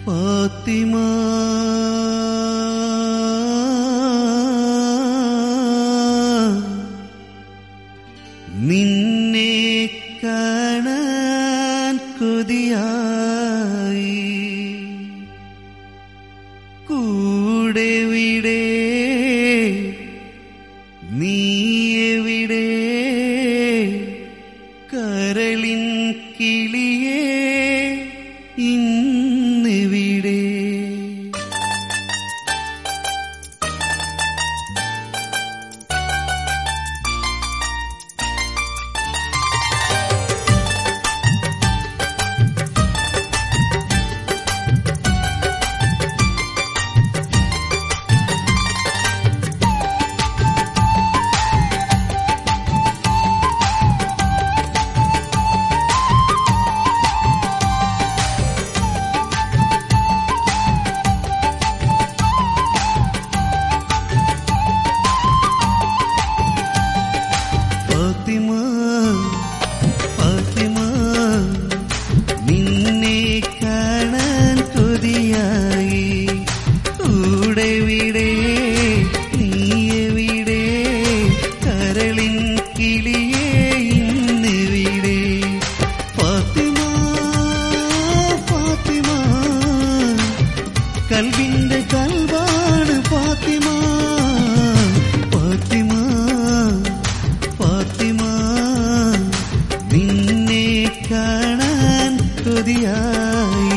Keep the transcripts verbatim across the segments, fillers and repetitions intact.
ഫാത്തിമ നിന്നെ കാണാൻ കൊതിയായി കൂടെവിടെ നീ എവിടെ കരളിൻ കിളിയേ ഇന്നെവിടെ ഫാത്തിമ ഫാത്തിമ നിന്നെ കാണാൻ കൊതിയായി കൂടെവിടെ നീ എവിടെ കരളിൻ കിളിയേ ഇന്നെവിടെ ഫാത്തിമ ഫാത്തിമ കൽവിന്റെ കൽവാണ് ഫാത്തിമ ഫാത്തിമ ഫാത്തിമ നിന്നെ കാണാൻ കൊതിയായി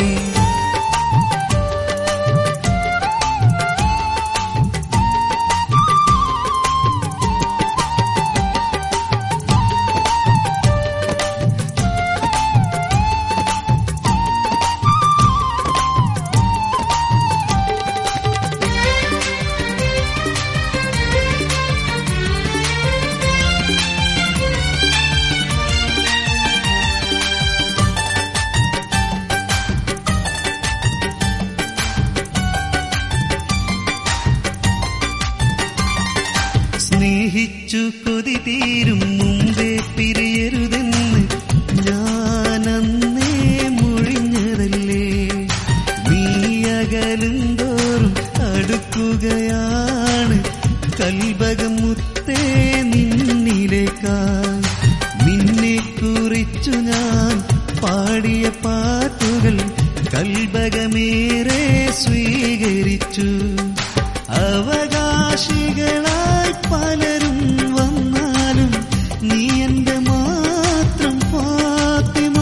സ്നേഹിച്ചു കൊതി തീരും മുമ്പേ പിരിയരുതെന്ന് ഞാനന്നേ മൊഴിഞ്ഞതല്ലേ നീ അകലും തോറും അടുക്കുകയാണ് കൽബകം മുത്തേ നിന്നിലേക്കാൾ നിന്നെ കുറിച്ചു ഞാൻ പാടിയ പാട്ടുകൾ കൽബകമേറെ സ്വീകരിച്ചു അവകാശികളായി പലരും വന്നാലും നീ എന്റെ മാത്രം ഫാത്തിമ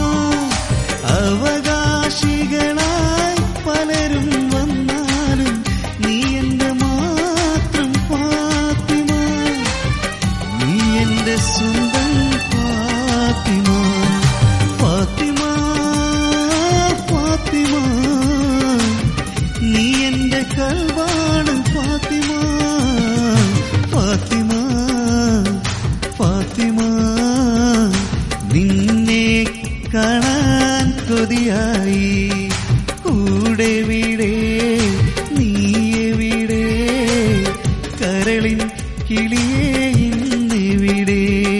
അവകാശികളായി പലരും വന്നാലും നീ എന്റെ മാത്രം ഫാത്തിമ നീ എന്റെ സ്വന്തം ഫാത്തിമ ഫാത്തിമ ഫാത്തിമ നീ എന്റെ കൽവാണ് ഫാത്തിമ ഫാത്തിമ ഫാത്തിമ നിന്നെ കാണാൻ കൊതിയായി കൂടെവിടെ നീ എവിടെ കരളിൻ കിളിയേ ഇന്നെവിടെ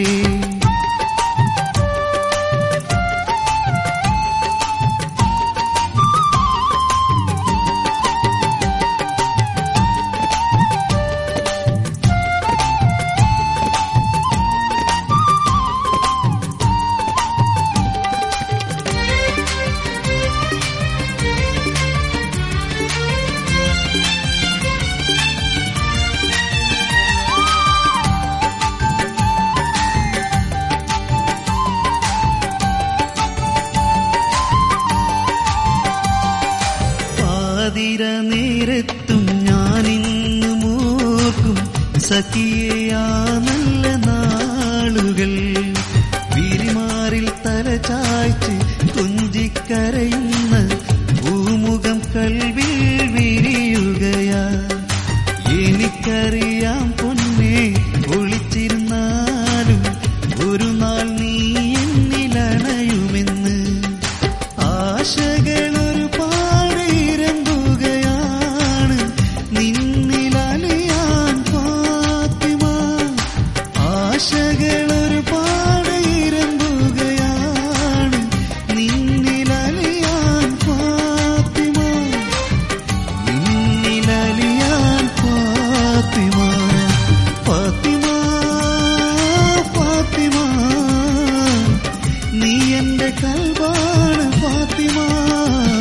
പാതിര നേരത്തും ഞാനിന്നു മൂക്കും സഖിയാ നല്ല നാളുകൾ വിരിമാറിൽ തല ചായ്ച്ച് കുഞ്ചിക്കരയുന്ന പൂമുഖം കൽവിൽ വിരിയുകയാ എനിക്കറിയാം പൊന്നെ ഒളിച്ചിരുന്നാലും ഒരു നാൾ നീ എന്നിലണയുമെന്ന് ആശകളൊരു പാടിരമ്പുകയാണ് നിന്നിലലിയാൻ ഫാത്തിമ ആശകളൊരു പാടിരമ്പുകയാണ് നിന്നിൽ എന്റെ കൽബാണ് ഫാത്തിമ